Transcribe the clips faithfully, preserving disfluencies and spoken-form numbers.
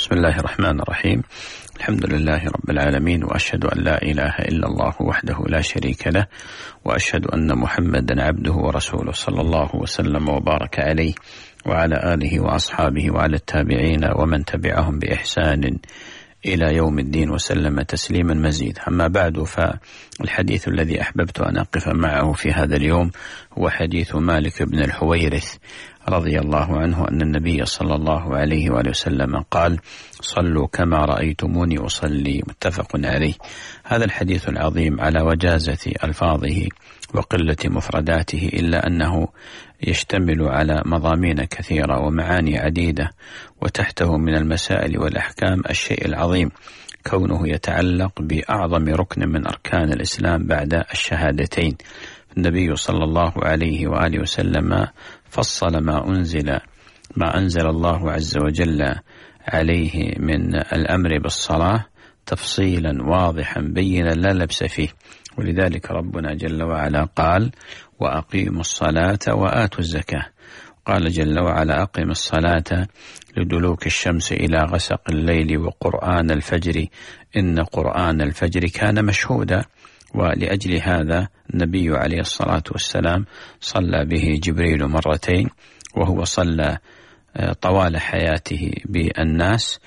بسم الله الرحمن الرحيم. الحمد لله رب العالمين، وأشهد أن لا إله إلا الله وحده لا شريك له، وأشهد أن محمدا عبده ورسوله صلى الله وسلم وبارك عليه وعلى آله وأصحابه وعلى التابعين ومن تبعهم بإحسان إلى يوم الدين وسلم تسليما مزيدا. أما بعد، فالحديث الذي أحببت أن أقف معه في هذا اليوم هو حديث مالك بن الحويرث رضي الله عنه أن النبي صلى الله عليه وآله وسلم قال: صلوا كما رأيتموني أصلي، متفق عليه. هذا الحديث العظيم على وجازة ألفاظه وقلة مفرداته، إلا أنه يشتمل على مضامين كثيرة ومعاني عديدة، وتحته من المسائل والأحكام الشيء العظيم، كونه يتعلق بأعظم ركن من أركان الإسلام بعد الشهادتين. النبي صلى الله عليه وآله وسلم فصل ما أنزل ما أنزل الله عز وجل عليه من الأمر بالصلاة تفصيلا واضحا بينا لا لبس فيه، ولذلك ربنا جل وعلا قال: وأقيموا الصلاة وآتوا الزكاة. قال جل وعلا: أقم الصلاة لدلوك الشمس إلى غسق الليل وقرآن الفجر إن قرآن الفجر كان مشهودا. ولأجل هذا النبي عليه الصلاة والسلام صلى به جبريل مرتين، وهو صلى طوال حياته بالناس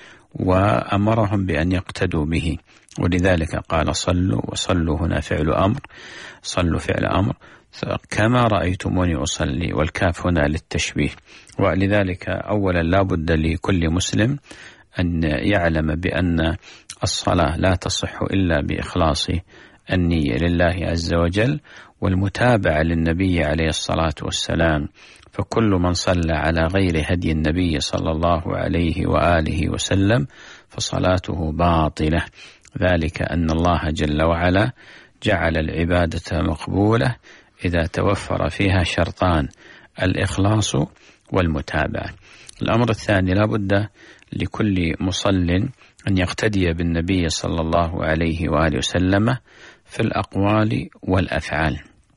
وأمرهم بأن يقتدوا به، ولذلك قال: صلوا، وصلوا هنا فعل أمر، صلوا فعل أمر، كما رأيتموني أصلي، والكاف هنا للتشبيه. ولذلك أولا لا بد لكل مسلم أن يعلم بأن الصلاة لا تصح إلا بإخلاص النية لله عز وجل والمتابعة للنبي عليه الصلاة والسلام. فكل من صلى على غير هدي النبي صلى الله عليه وآله وسلم فصلاته باطلة، ذلك أن الله جل وعلا جعل العبادة مقبولة إذا توفر فيها شرطان: الإخلاص والمتابعة. الأمر الثاني، لا بد لكل مصل أن يقتدي بالنبي صلى الله عليه وآله وسلم في الأقوال والأفعال.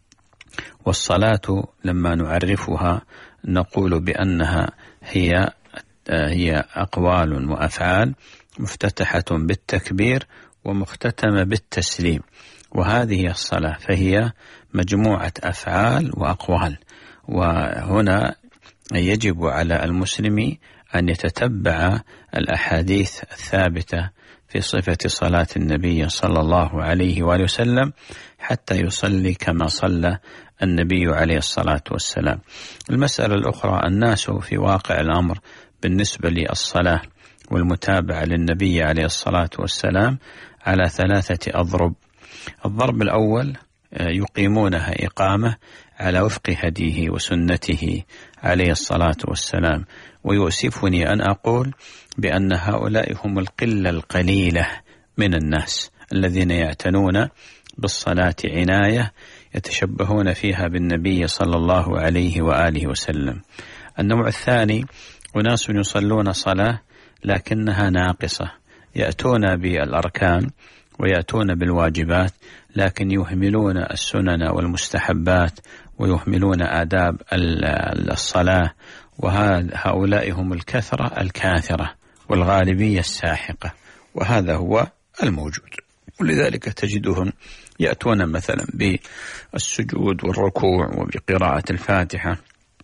والصلاة لما نعرفها نقول بأنها هي هي أقوال وأفعال مفتتحة بالتكبير ومختتمة بالتسليم، وهذه الصلاة فهي مجموعة أفعال وأقوال. وهنا يجب على المسلم أن يتتبع الأحاديث الثابتة في صفة صلاة النبي صلى الله عليه وآله وسلم حتى يصلي كما صلى النبي عليه الصلاة والسلام. المسألة الأخرى، الناس في واقع الأمر بالنسبة للصلاة والمتابعة للنبي عليه الصلاة والسلام على ثلاثة أضرب. الضرب الأول، يقيمونها إقامة على وفق هديه وسنته عليه الصلاة والسلام. ويؤسفني أن أقول بأن هؤلاء هم القلة القليلة من الناس الذين يعتنون بالصلاة عناية يتشبهون فيها بالنبي صلى الله عليه وآله وسلم. النوع الثاني، أناس يصلون صلاة لكنها ناقصة، يأتون بالأركان ويأتون بالواجبات لكن يهملون السنن والمستحبات ويهملون آداب الصلاة، وهؤلاء هم الكثرة الكاثرة والغالبية الساحقة، وهذا هو الموجود. ولذلك تجدهم يأتون مثلا بالسجود والركوع وبقراءة الفاتحة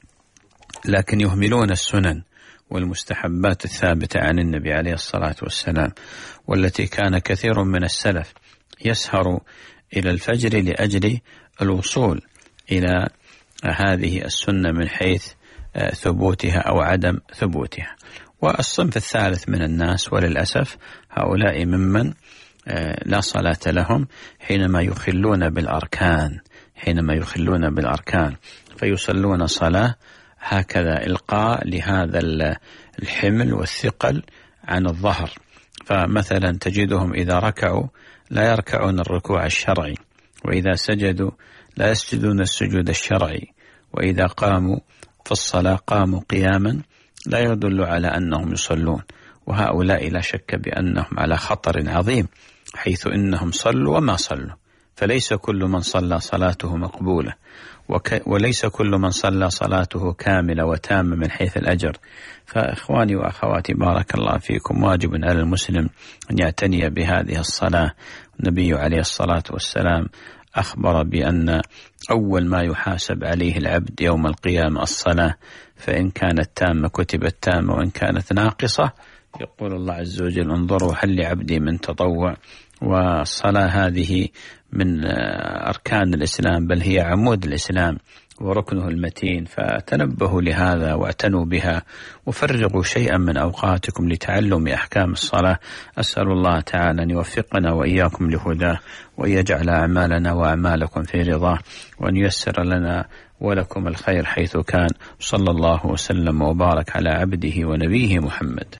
لكن يهملون السنن والمستحبات الثابتة عن النبي عليه الصلاة والسلام، والتي كان كثير من السلف يسهر إلى الفجر لأجل الوصول إلى هذه السنة من حيث ثبوتها أو عدم ثبوتها. والصنف الثالث من الناس وللأسف هؤلاء ممن لا صلاة لهم حينما يخلون بالأركان حينما يخلون بالأركان فيصلون صلاة هكذا إلقاء لهذا الحمل والثقل عن الظهر. فمثلا تجدهم إذا ركعوا لا يركعون الركوع الشرعي، وإذا سجدوا لا يسجدون السجود الشرعي، وإذا قاموا في الصلاة قاموا قياما لا يدل على أنهم يصلون. وهؤلاء لا شك بأنهم على خطر عظيم، حيث إنهم صلوا وما صلوا، فليس كل من صلى صلاته مقبولة، وليس كل من صلى صلاته كاملة وتامة من حيث الأجر. فإخواني وأخواتي بارك الله فيكم، واجب على المسلم أن يعتني بهذه الصلاة. النبي عليه الصلاة والسلام أخبر بأن أول ما يحاسب عليه العبد يوم القيامة الصلاة، فإن كانت تامة كتبت تامة، وإن كانت ناقصة يقول الله عز وجل انظروا هل لعبدي من تطوع. والصلاة هذه من أركان الإسلام، بل هي عمود الإسلام وركنه المتين، فتنبهوا لهذا واعتنوا بها، وفرغوا شيئا من أوقاتكم لتعلم أحكام الصلاة. أسأل الله تعالى أن يوفقنا وإياكم لهداه، وأن يجعل أعمالنا وأعمالكم في رضاه، وأن ييسر لنا ولكم الخير حيث كان. صلى الله وسلم وبارك على عبده ونبيه محمد.